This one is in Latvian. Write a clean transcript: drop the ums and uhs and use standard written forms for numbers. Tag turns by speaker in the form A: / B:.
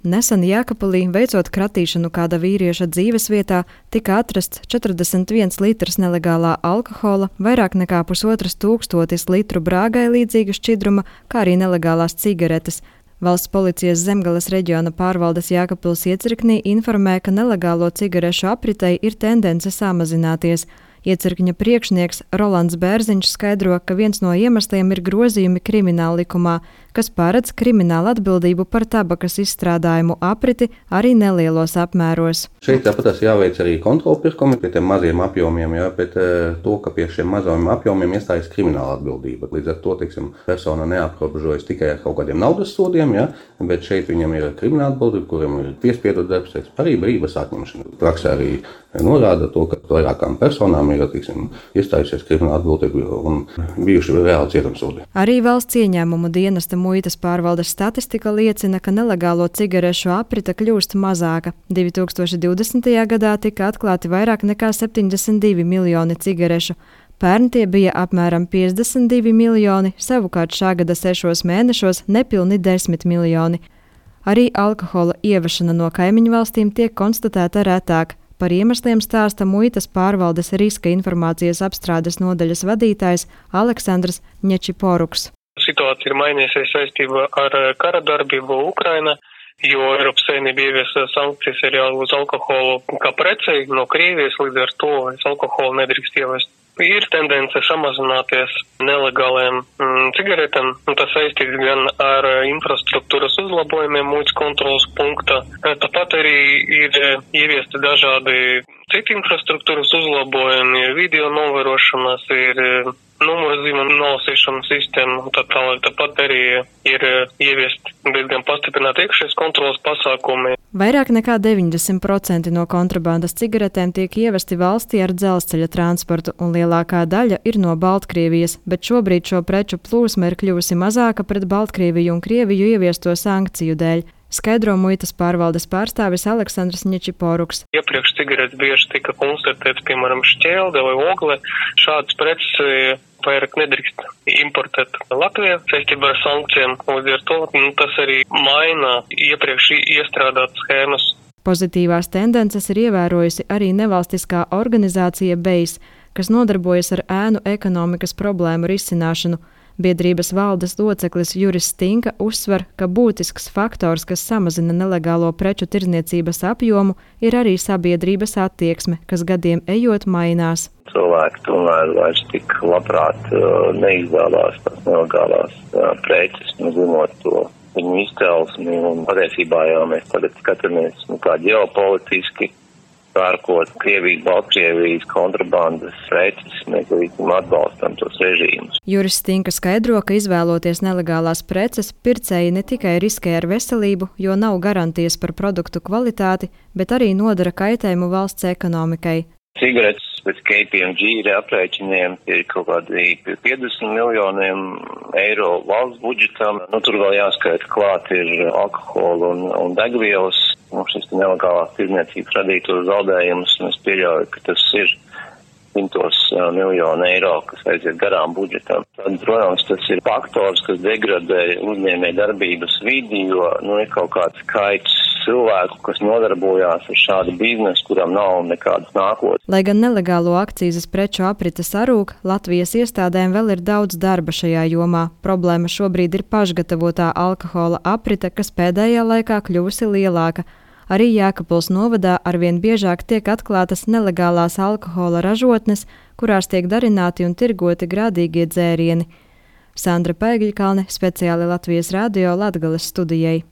A: Nesen Jēkabpilī, veicot kratīšanu kāda vīrieša dzīvesvietā, tika atrasts 41 litrs nelegālā alkohola, vairāk nekā 1500 litru brāgai līdzīga šķidruma, kā arī nelegālās cigaretes. Valsts policijas Zemgales reģiona pārvaldes Jēkabpils iecirknī informē, ka nelegālo cigarešu apritei ir tendence samazināties. Iecirkņa priekšnieks Rolands Bērziņš skaidro, ka viens no iemesliem ir grozījumi Krimināllikumā, kas paredz kriminālu atbildību par tabakas izstrādājumu apriti arī nelielos apmēros.
B: Šeit tāpat jāveic arī kontrolpirkumi pie tiem maziem apjomiem, bet to, ka pie šiem mazajiem apjomiem iestājas krimināla atbildība. Līdz ar to, persona neaprobežojas tikai ar kaut kādiem naudas sodiem, bet šeit viņam ir krimināla atbildība, kuriem ir piespiedu darbs, arī brīvības atņemšana. Praksē arī norāda to, ka vairākām personām ir iestājusies krimināla atbildība un bijuši reāli cietumsodi.
A: Arī valsts ieņēmumu dienesta muitas pārvaldes statistika liecina, ka nelegālo cigarešu aprite kļūst mazāka. 2020. gadā tika atklāti vairāk nekā 72 miljoni cigarešu. Pērn tie bija apmēram 52 miljoni, savukārt šā gada 6 mēnešos nepilni 10 miljoni. Arī alkohola ievešana no kaimiņu valstīm tiek konstatēta retāk. Par iemesliem stāsta muitas pārvaldes riska informācijas apstrādes nodaļas vadītājs Aleksandrs Ņečiporuks.
C: Situācija ir mainījusies saistībā ar kara darbību Ukrainā, jo Eiropas Savienība ieviesa sankcijas arī uz alkoholu kā precei no Krievijas, līdz ar to alkoholu nedrīkst ievest. Ir tendence samazināties nelegāliem cigaretēm, un tas saistīts gan ar infrastruktūras uzlabojumiem muitas kontrolas punktā. Tāpat arī ir ieviesti dažādi citi infrastruktūras uzlabojumi, ir video novērošanas, ir numurzīme nolasīšanas sistēma, tā tālāk. Tāpat arī ir ieviesti diezgan pastiprināti iekšējas kontrolas pasākumi.
A: Vairāk nekā 90% no kontrabandas cigaretēm tiek ievesti valstī ar dzelzceļa transportu, un lielākā daļa ir no Baltkrievijas, bet šobrīd šo preču plūsma ir kļuvusi mazāka pret Baltkrieviju un Krieviju ieviesto sankciju dēļ. Skaidro muitas pārvaldes pārstāvis Aleksandrs Ņečiporuks.
C: Iepriekš cigaretes bieži tika konstatēts, piemēram, šķelde vai ogle. Šādas preces vairāk nedrīkst importēt Latvijā saistībā ar sankcijām. Līdz ar to tas arī maina iepriekš iestrādātas schēmas.
A: Pozitīvās tendences ir ievērojusi arī nevalstiskā organizācija BEIS, kas nodarbojas ar ēnu ekonomikas problēmu risināšanu. Biedrības valdes loceklis Juris Stinka uzsver, ka būtisks faktors, kas samazina nelegālo preču tirdzniecības apjomu, ir arī sabiedrības attieksme, kas gadiem ejot mainās.
D: Cilvēki tomēr vairs tik labprāt neizvēlās tās nelegālās preces, zinot to viņu izcelsmi, un patiesībā jau mēs tagad skatāmies kā ģeopolitiski. Pērkot Krievijas, Baltkrievijas kontrabandas preces, mēs atbalstam tos režīmus.
A: Juris Stinka skaidro, ka izvēloties nelegālās preces, pircēji ne tikai riskē ar veselību, jo nav garantijas par produktu kvalitāti, bet arī nodara kaitējumu valsts ekonomikai.
D: Cigaretes pēc KPMG aprēķiniem ir kaut kādi 50 miljoniem eiro valsts budžetam. Tur vēl jāskaita klāt ir alkohola un degvielas. Šis nelegālās tirdzniecības radītos zaudējumus, un es pieļauju, ka tas ir 100 miljonu eiro, kas aiziet garām budžetam. Tad, protams, tas ir faktors, kas degradē uzņēmēju darbības vidi, jo ir kaut kāds skaits cilvēku, kas nodarbojās ar šādu biznesu, kuram nav nekādas nākotnes.
A: Lai gan nelegālo akcīzes preču aprite sarūk, Latvijas iestādēm vēl ir daudz darba šajā jomā. Problēma šobrīd ir pašgatavotā alkohola aprite, kas pēdējā laikā kļuvusi lielāka. Arī Jēkabpils novadā arvien biežāk tiek atklātas nelegālās alkohola ražotnes, kurās tiek darināti un tirgoti grādīgie dzērieni. Sandra Pēgiļkalne, speciāli Latvijas radio Latgales studijai.